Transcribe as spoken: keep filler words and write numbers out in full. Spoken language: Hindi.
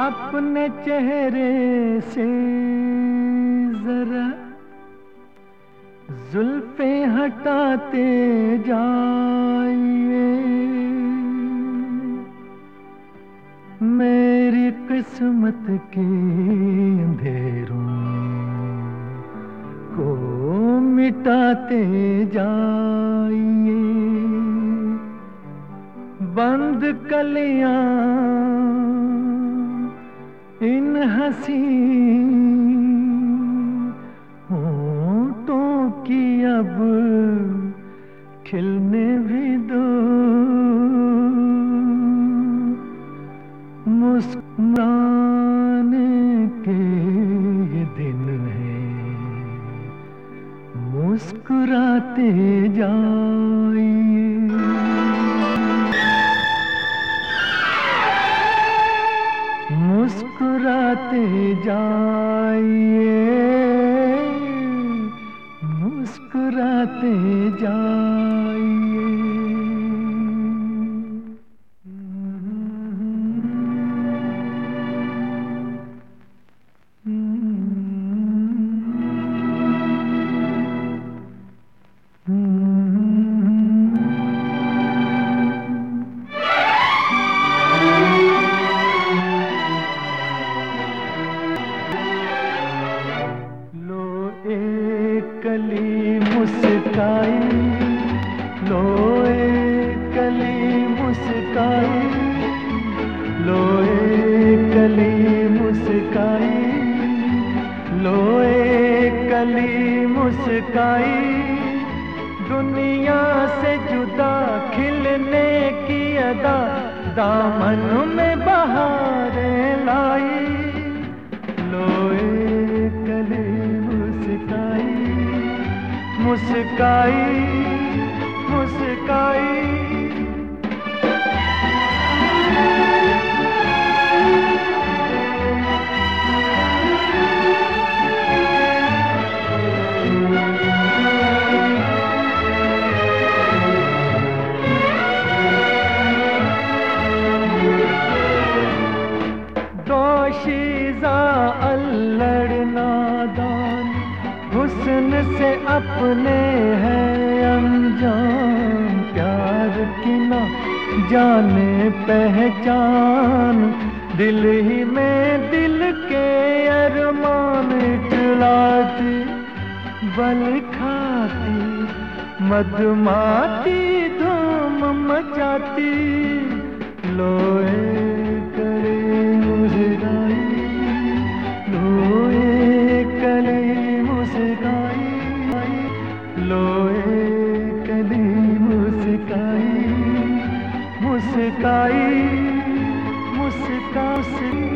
अपने चेहरे से जरा जुल्फे हटाते जाइए, मेरी किस्मत के अंधेरों को मिटाते जाइए। बंद कलियां इन हंसी होठों की अब खिलने भी दो। मुस्कुराने के ये दिन हैं, मुस्कुराते जाइए। मुस्कुराते जाइए, मुस्कुराते जाइए। कली मुस्काई, लो एक कली मुस्काई, लो एक कली मुस्काई, लो एक कली मुस्काई। दुनिया से जुदा खिलने की अदा दामन में बहारें लाई। लो एक कली मुस्काई, मुस्काई, मुस्काई। दोशीज़ा अल्लड़ नादान हुस्न से अपने है अनजान। प्यार की ना जाने पहचान, दिल ही में दिल के अरमान इठलाती बल खाती मधुमाती धूम मचाती। लोए करे मुस्काई, लोए कली मुस्काई, लोए कली मुस्काई, मुस्काई, मुस्का।